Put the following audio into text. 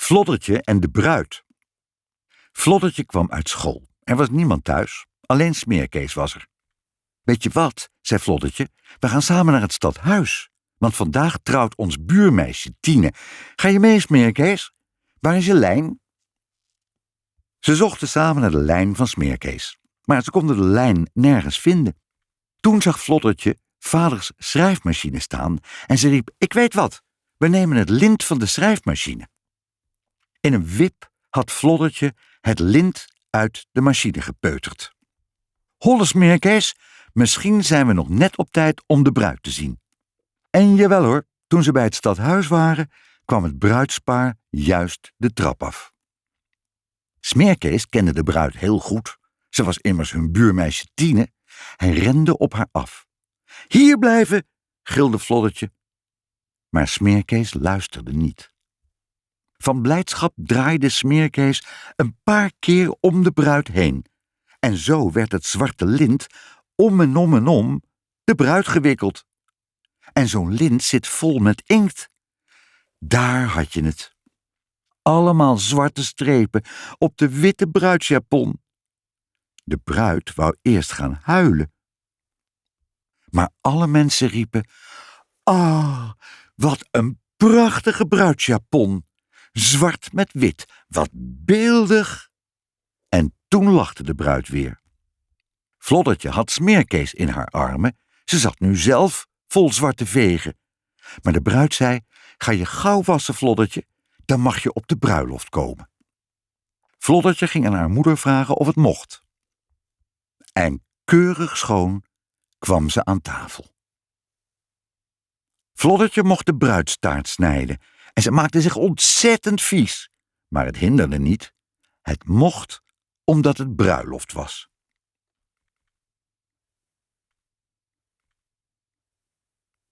Floddertje en de bruid. Floddertje kwam uit school. Er was niemand thuis, alleen Smeerkees was er. Weet je wat, zei Floddertje, we gaan samen naar het stadhuis. Want vandaag trouwt ons buurmeisje Tine. Ga je mee, Smeerkees? Waar is je lijn? Ze zochten samen naar de lijn van Smeerkees. Maar ze konden de lijn nergens vinden. Toen zag Floddertje vaders schrijfmachine staan en ze riep, ik weet wat, we nemen het lint van de schrijfmachine. In een wip had Floddertje het lint uit de machine gepeuterd. Holle Smeerkees, misschien zijn we nog net op tijd om de bruid te zien. En jawel hoor, toen ze bij het stadhuis waren, kwam het bruidspaar juist de trap af. Smeerkees kende de bruid heel goed. Ze was immers hun buurmeisje Tine. Hij rende op haar af. Hier blijven, gilde Floddertje. Maar Smeerkees luisterde niet. Van blijdschap draaide Smeerkees een paar keer om de bruid heen. En zo werd het zwarte lint om en om en om de bruid gewikkeld. En zo'n lint zit vol met inkt. Daar had je het. Allemaal zwarte strepen op de witte bruidsjapon. De bruid wou eerst gaan huilen. Maar alle mensen riepen, ah, wat een prachtige bruidsjapon. Zwart met wit, wat beeldig. En toen lachte de bruid weer. Floddertje had Smeerkees in haar armen. Ze zat nu zelf vol zwarte vegen. Maar de bruid zei, ga je gauw wassen, Floddertje, dan mag je op de bruiloft komen. Floddertje ging aan haar moeder vragen of het mocht. En keurig schoon kwam ze aan tafel. Floddertje mocht de bruidstaart snijden en ze maakte zich ontzettend vies. Maar het hinderde niet. Het mocht omdat het bruiloft was.